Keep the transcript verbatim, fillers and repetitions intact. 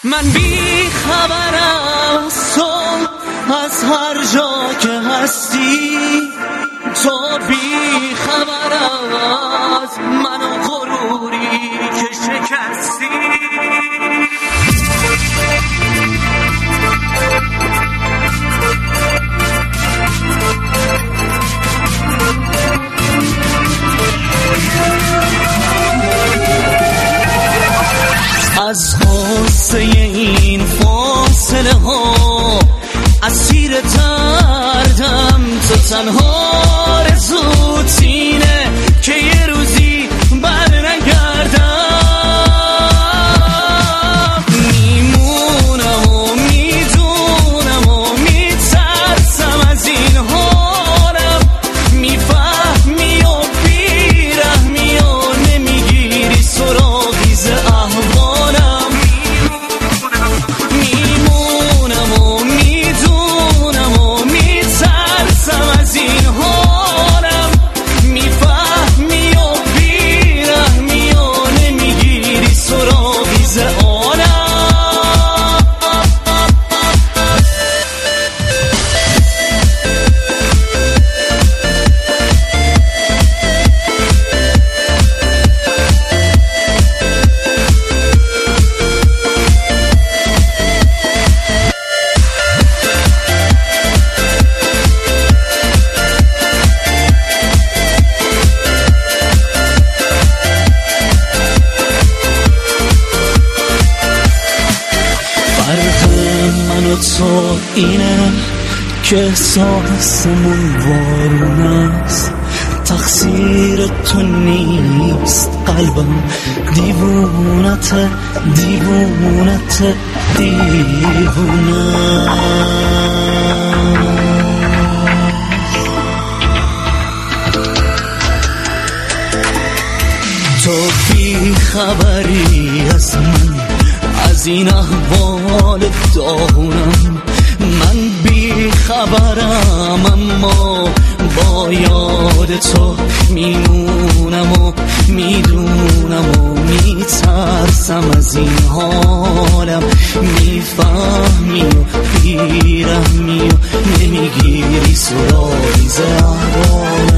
من بی خبرم از تو، از هر جا که هستی. تو بی خبرم از من و غروری که شکستی. از غصه این فاصله ها اسیر دردم، تو تنها آرزوت اینه که یه روزی بر نگردم. میمونم و میدونم و میترسم از این حالم. میفهمی و بیرحمی و نمیگیری سراغی ز احوالم. میمونم و میدونم و میترسم از این حالم. میفهمی و بیرحمی و نمیگیری سراغی ز عالم. من و تو اینه که احساسمون وارون است. تقصیر تو نیست، قلبم دیوونت دیوونت دیوونه. تو بی خبری از من، از این احوال داغونم. من بی خبرم اما با یاد تو میمونم و میدونم و میترسم از این حالم. میفهمی و بیرحمی و نمیگیری سراغی ز احوالم.